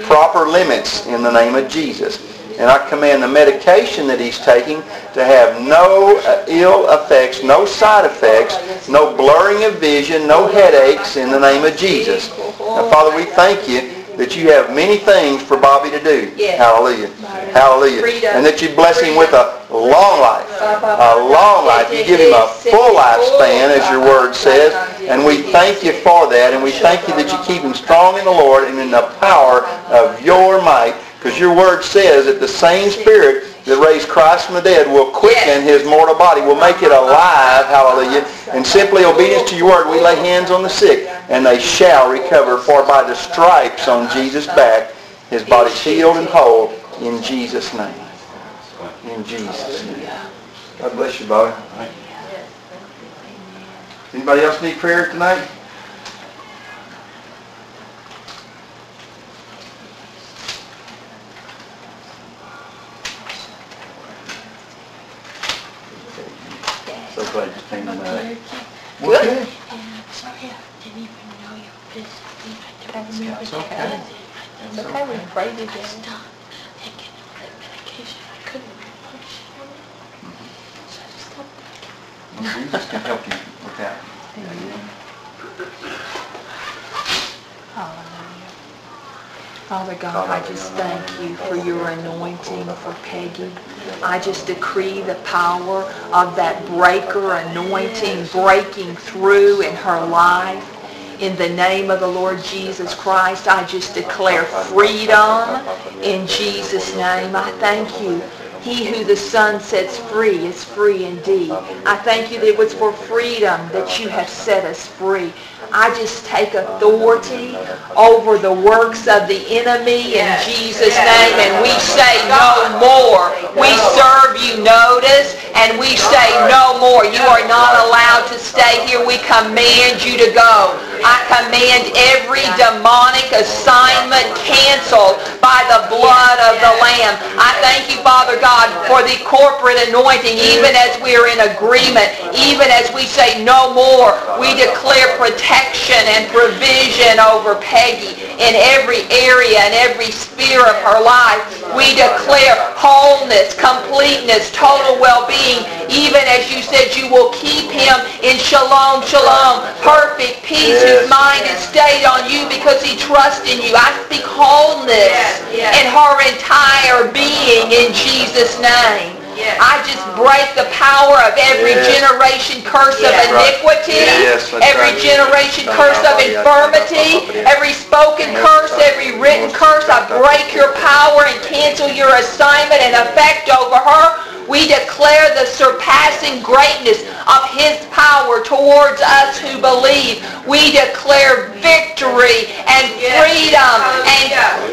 proper limits in the name of Jesus. And I command the medication that he's taking to have no ill effects, no side effects, no blurring of vision, no headaches in the name of Jesus. Now, Father, we thank you that you have many things for Bobby to do.
Yes.
Hallelujah. Hallelujah.
Freedom.
And that you bless him with a long life. A long life. You give him a full lifespan, as your word says. And we thank you for that. And we thank you that you keep him strong in the Lord and in the power of your might. Because your word says that the same Spirit that raised Christ from the dead will quicken his mortal body, will make it alive, hallelujah. And simply obedience to your word, we lay hands on the sick, and they shall recover. For by the stripes on Jesus' back, his body's healed and whole, in Jesus' name. In Jesus' name. God bless you, Bobby. Anybody else need prayer tonight? So glad you came tonight.
Good.
Sorry, I didn't even know you were busy.
It's okay.
It's okay, we prayed again.
Stop taking all that medication. I couldn't function on it. So I just stopped taking it.
Well, Jesus can help you with that.
Hallelujah. Father God, I just thank you for your anointing for Peggy. I just decree the power of that breaker anointing breaking through in her life. In the name of the Lord Jesus Christ, I just declare freedom in Jesus' name. I thank you. He who the Son sets free is free indeed. I thank you that it was for freedom that you have set us free. I just take authority over the works of the enemy in Jesus' name, and we say no more. We serve you notice, and we say no more. You are not allowed to stay here. We command you to go. I command every demonic assignment canceled by the blood of the Lamb. I thank you, Father God, for the corporate anointing, even as we are in agreement, even as we say no more. We declare protection and provision over Peggy in every area and every sphere of her life. We declare wholeness, completeness, total well-being, even as you said you will keep him in shalom, shalom, perfect peace, whose mind is stayed on you because he trusts in you. I speak wholeness in her entire being in Jesus' name. I just break the power of every generation curse of iniquity, every generation curse of infirmity, every spoken curse, every written curse. I break your power and cancel your assignment and effect over her. We declare the surpassing greatness of his power towards us who believe. We declare victory and freedom and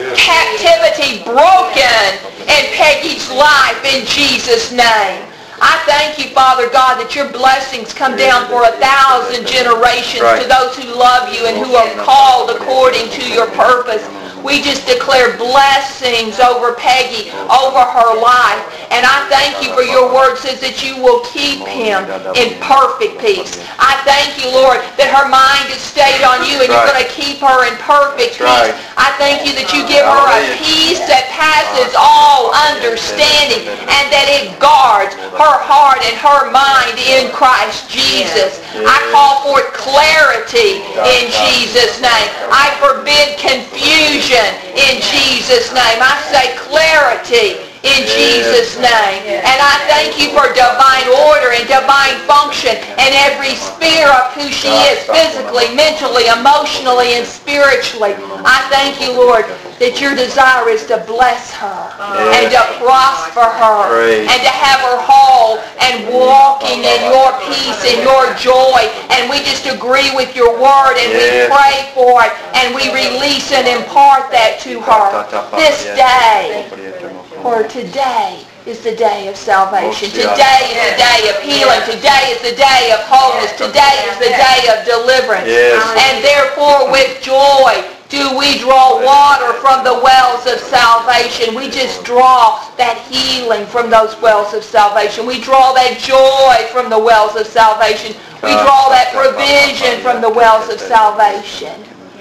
captivity broken in Peggy's life in Jesus' name. I thank you, Father God, that your blessings come down for 1,000 generations to those who love you and who are called according to your purpose. We just declare blessings over Peggy, over her life. And I thank you for your word says that you will keep him in perfect peace. I thank you, Lord, that her mind is stayed on you and you're going to keep her in perfect peace. I thank you that you give her a peace that passes all understanding and that it guards her heart and her mind in Christ Jesus. I call forth clarity in Jesus' name. I forbid confusion in Jesus' name. I say clarity in Jesus' name. And I thank you for divine order and divine function in every sphere of who she is, physically, mentally, emotionally, and spiritually. I thank you, Lord, that your desire is to bless her and to prosper her and to have her whole and walking in your peace and your joy. And we just agree with your word and we pray for it and we release and impart that to her this day. For today is the day of salvation. Today is the day of healing. Today is the day of wholeness. Today is the day of deliverance. And therefore with joy do we draw water from the wells of salvation. We just draw that healing from those wells of salvation. We draw that joy from the wells of salvation. We draw that provision from the wells of salvation.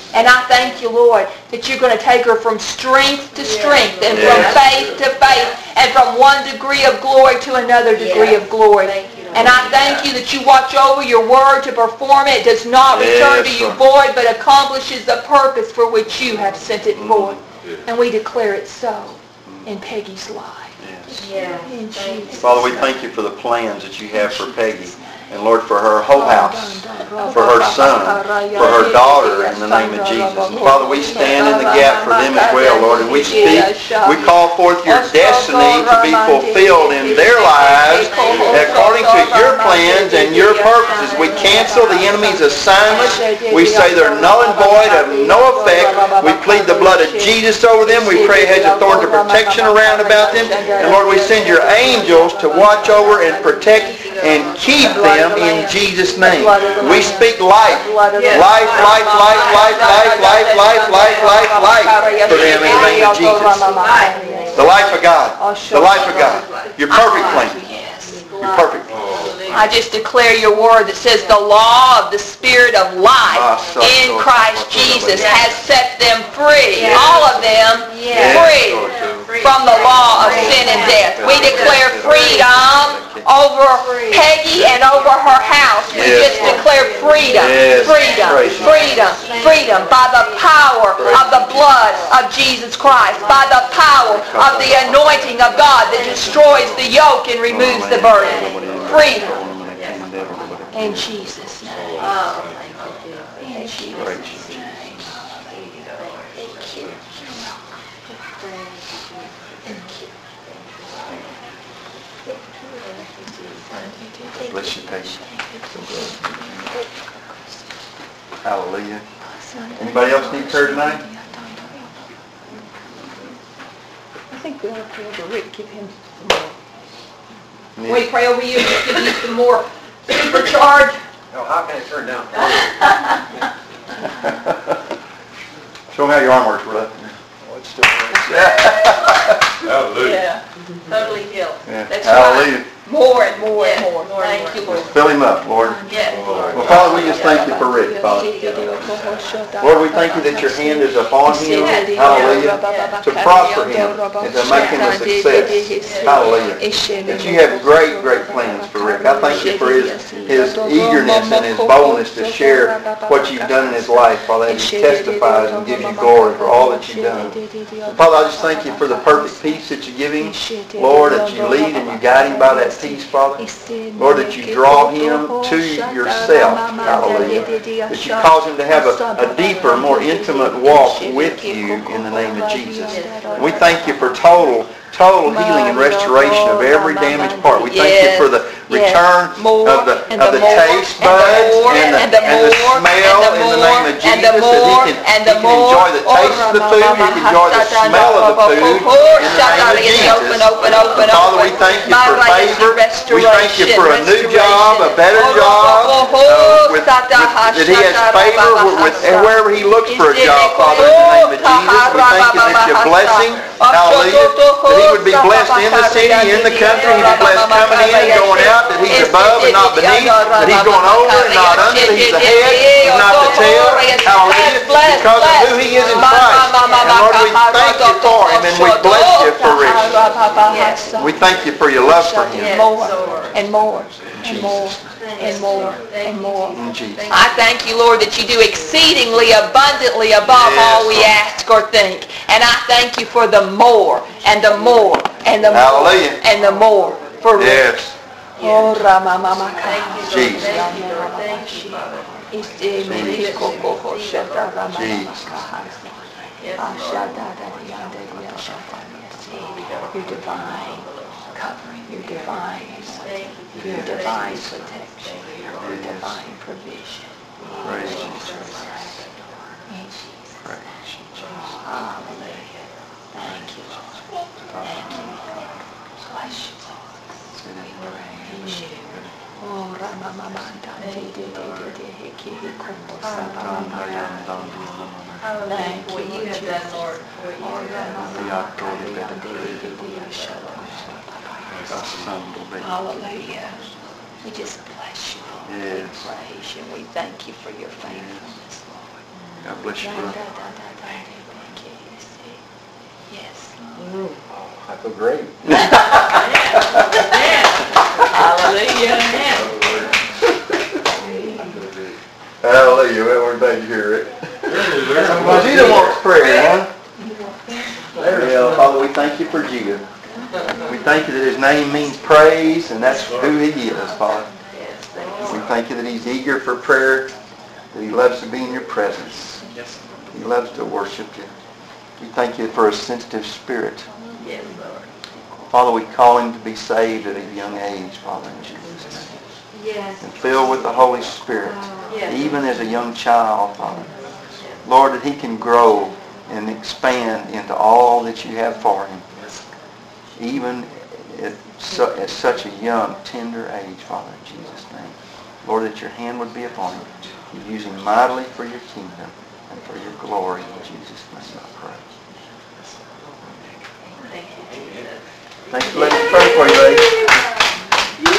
And I thank you, Lord, that you're going to take her from strength to strength and from faith to faith and from one degree of glory to another degree of glory. And I thank you that you watch over your word to perform it. It does not return to you void, but accomplishes the purpose for which you have sent it forth. And we declare it so in Peggy's life. In Jesus'
Father, we thank you for the plans that you have for Peggy. And Lord, for her whole house, for her son, for her daughter, in the name of Jesus. And Father, we stand in the gap for them as well, Lord. And we speak, we call forth your destiny to be fulfilled in their lives according to your plans and your purposes. We cancel the enemy's assignments. We say they're null and void, of no effect. We plead the blood of Jesus over them. We pray a hedge of thorns of protection around about them. And Lord, we send your angels to watch over and protect and keep them in Jesus' name. We speak life. Life for them in the name of Jesus. The life of God. The life of God. Your perfect plan. Your perfect plan.
I just declare your word that says the law of the Spirit of life in Christ Jesus has set them free. All of them free from the law of sin and death. We declare freedom over Peggy and over her house. We just declare freedom, freedom, freedom, freedom by the power of the blood of Jesus Christ, by the power of the anointing of God that destroys the yoke and removes the burden. Freedom. In Jesus' name. In Jesus' name. Thank you.
Bless you, Peggy. Hallelujah. Anybody else need prayer tonight?
I think we ought to pray over Rick, give him some more.
Yeah.
We pray over you, just give you some more supercharge.
Oh, how can I turn down?
Show them how your arm works, brother.
Hallelujah.
Yeah, totally healed.
That's
Hallelujah.
More and more and
Yeah,
more.
more and
Thank
more.
you, Lord.
Fill him up, Lord.
Yes, Lord.
Well, Father, we just thank you for Rick, Father. Lord, we thank you that your hand is upon him, hallelujah, to prosper him and to make him a success, hallelujah. That you have great, great plans for Rick. I thank you for his eagerness and his boldness to share what you've done in his life, Father, as he testifies and gives you glory for all that you've done. And Father, I just thank you for the perfect peace that you give him, Lord, that you lead and you guide him by that peace, Father. Lord, that you draw him to yourself, hallelujah. That you cause him to have a deeper, more intimate walk with you in the name of Jesus. And we thank you for total healing and restoration of every damaged part. We thank you for the return of the taste buds and the smell in the name of Jesus, that he can enjoy the taste of the food, he can enjoy the smell of the food in the name of Jesus. Father, we thank you for favor. We thank you for a new job, a better job, that he has favor with wherever he looks for a job, Father, in the name of Jesus. We thank you that you're blessing, hallelujah, that he would be blessed in the city, in the country, he'd be blessed coming in and going out, that he's above and not beneath, that he's going over and not under, that he's the head, he's not the tail, hallelujah, because of who he is in Christ. And Lord, we thank you for him and we bless you for Rick. We thank you for your love for him.
More and more and more and more and more.
In Jesus.
I thank you, Lord, that you do exceedingly abundantly above all we ask or think. And I thank you for the more and the more and the more
Hallelujah.
and the more for Rick.
Yes.
Oh, Ramamama.
Jesus.
Thank you, Father.
Your divine covering, your divine, your divine protection, your divine provision.
Praise Jesus.
In Jesus'
Praise
name.
Jesus.
Hallelujah. Thank you, Lord. Thank you, Lord. Bless you, Lord. We praise you. Oh, Ramamamanda.
Hallelujah, for what you have done, Lord. For what you have done.
Hallelujah. We just bless you, Lord.
Yes.
We praise you. We thank you for your faithfulness, Lord.
God bless you, brother.
Yes.
I feel great.
Hallelujah.
Hallelujah. Well, we're glad you're here, Rick. Well, Judah wants prayer, huh? Well, Father, we thank you for Judah. We thank you that his name means praise, and that's who he is, Father. We thank you that he's eager for prayer, that he loves to be in your presence. He loves to worship you. We thank you for a sensitive spirit.
Yes, Lord.
Father, we call him to be saved at a young age, Father, in Jesus' name.
Yes.
And filled with the Holy Spirit,
Yes.
even as a young child, Father. Lord, that he can grow and expand into all that you have for him, even at such a young, tender age, Father, in Jesus' name. Lord, that your hand would be upon him. You use him mightily for your kingdom and for your glory, in Jesus' name I pray.
Thank you, Jesus.
Thanks for letting me pray for you, lady.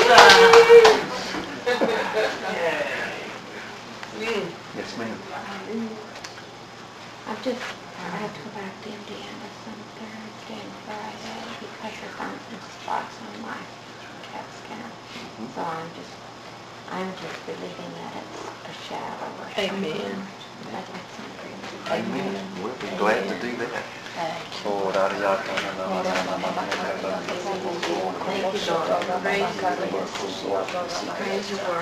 Yes, ma'am.
I have to go back to Indiana some Thursday and Friday because I found some spots on my CAT scanner. So I'm just believing that it's a shadow or something.
Amen.
But it's something.
Amen. We'll be glad to do that.
Thank you, Lord. Praise you, Lord.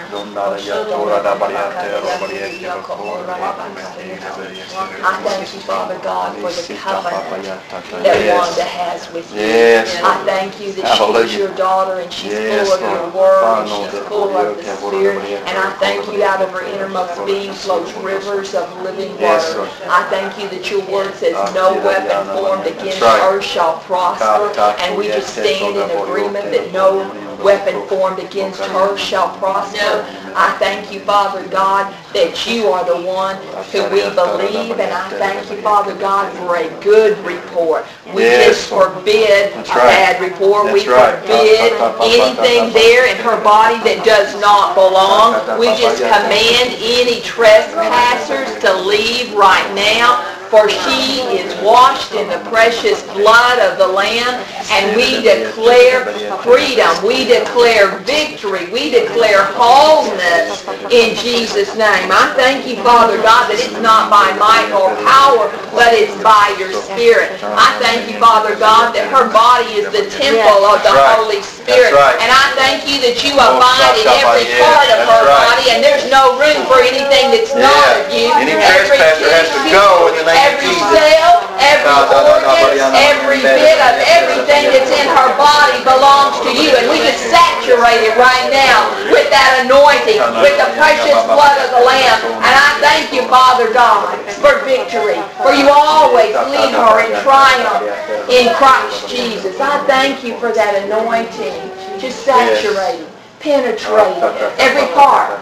I thank you, Father God, for the covenant that Wanda has with you.
Yes,
I thank you that she is
Hallelujah.
your daughter and she's
Yes,
full of your
Lord.
word and she's full of the Spirit. And I thank you out of her innermost being flows rivers of living
Yes,
water.
Lord.
I thank you that your word says no weapon formed against
right.
her shall prosper. And we just stand in agreement that no weapon formed against her shall prosper. I thank you, Father God, that you are the one who we believe, and I thank you, Father God, for a good report. We
Yes.
just forbid
That's
a
right.
bad report.
That's
We
right.
forbid anything there in her body that does not belong. We just command any trespassers to leave right now. For she is washed in the precious blood of the Lamb, and we declare freedom. We declare victory. We declare wholeness in Jesus' name. I thank you, Father God, that it's not by might nor power, but it's by your Spirit. I thank you, Father God, that her body is the temple of the Holy Spirit. And I thank you that you abide in every part of her body, and there's no room for anything that's not of you.
Any trespasser has to go in the name of
Every
Jesus.
cell, every organ, every bit of everything that's in her body belongs to you. And we just saturate it right now with that anointing, with the precious blood of the Lamb. And I thank you, Father God, for victory. For you always lead her in triumph in Christ Jesus. I thank you for that anointing. Just saturating, penetrating every part,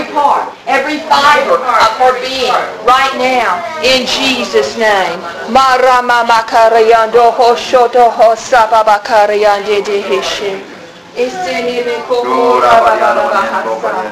every fiber of her being right now in Jesus' name. Marama makarayando hoshoto hosababakarayande dehishe. Isenebe koho rabababahasa.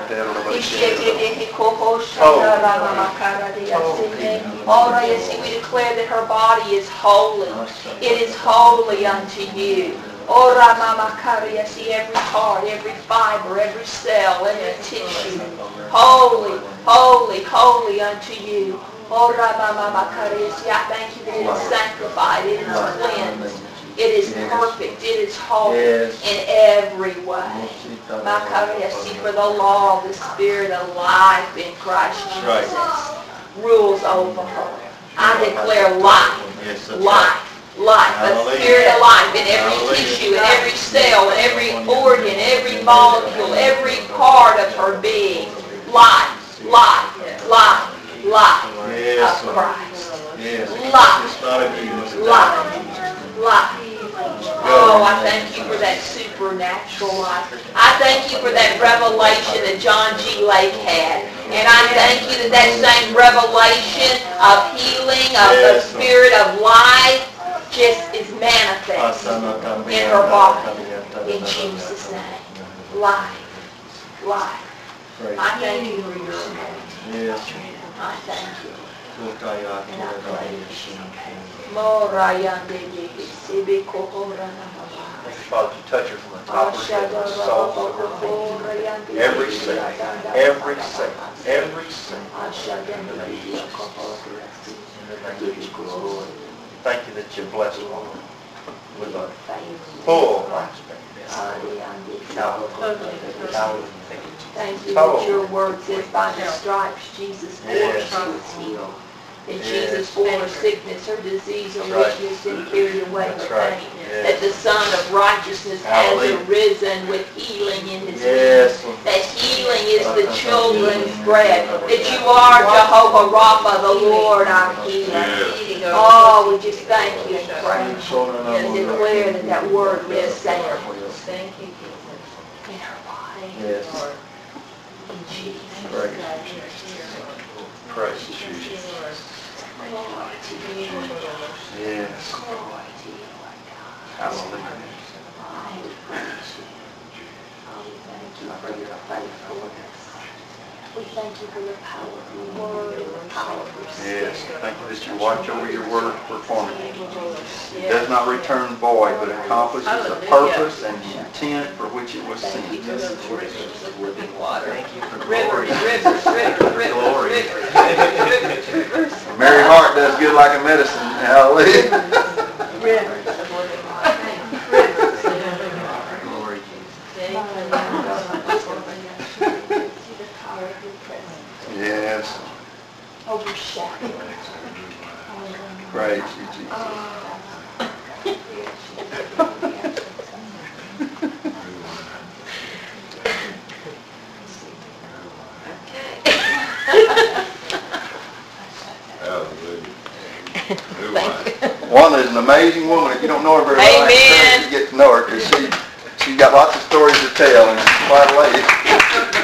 Ishete koho shakarama makaradiyasene. All right, see, we declare that her body is holy. It is holy unto you. Ora mama karia, see every part, every fiber, every cell, every tissue. Holy, holy, holy unto you. Ora mama karia, see I thank you that it is sanctified, it is cleansed, it is perfect, it is whole in every way. Makaria, see for the law of the Spirit of life in Christ Jesus rules over her. I declare life, life. Life, a spirit of life in every tissue, in every cell, in every organ, every molecule, every part of her being. Life, life, life, life of Christ. Life, life, life. Oh, I thank you for that supernatural life. I thank you for that revelation that John G. Lake had. And I thank you that that same revelation of healing, of the spirit of life, just is manifest in her body. In Jesus' name. Life. Life. I thank you for your spirit. I thank you.
Thank you, Father, you touch her from the top of her head to the soles of her feet. Every cell, every cell, every cell. Thank you that you blessed her with a full lifespan.
Thank you that your word says by the stripes Jesus bore, she was healed. And Jesus bore her sickness, her disease, her weakness, and carried away her pain. That the Son of Righteousness has arisen with healing in his wings. That healing is the children's bread. That you are Jehovah Rapha, the Lord our healer. Oh, we just thank you and praise you and declare that that word lives there. Thank you, in her body.
Yes.
In Jesus'
Praise
name.
Praise Jesus.
Glory to you.
Yes.
Glory to you, Lord God.
Hallelujah.
Oh, we praise you. Oh, we thank you for your faithfulness. We thank you for the power of your word and the power of your spirit.
Yes, thank you that you watch over your word to perform it. It does not return void, but accomplishes the purpose and the intent for which it was sent.
Rivers,
Glory.
Merry heart does good like a medicine. Hallelujah.
Rivers of living water. Rivers of living water.
Glory, Jesus.
See the power of your presence.
Yes.
Overshadow.
Praise you, Jesus. Wanda is an amazing woman. If you don't know her very well, I encourage you to get to know her because she's got lots of stories to tell and she's quite a lady.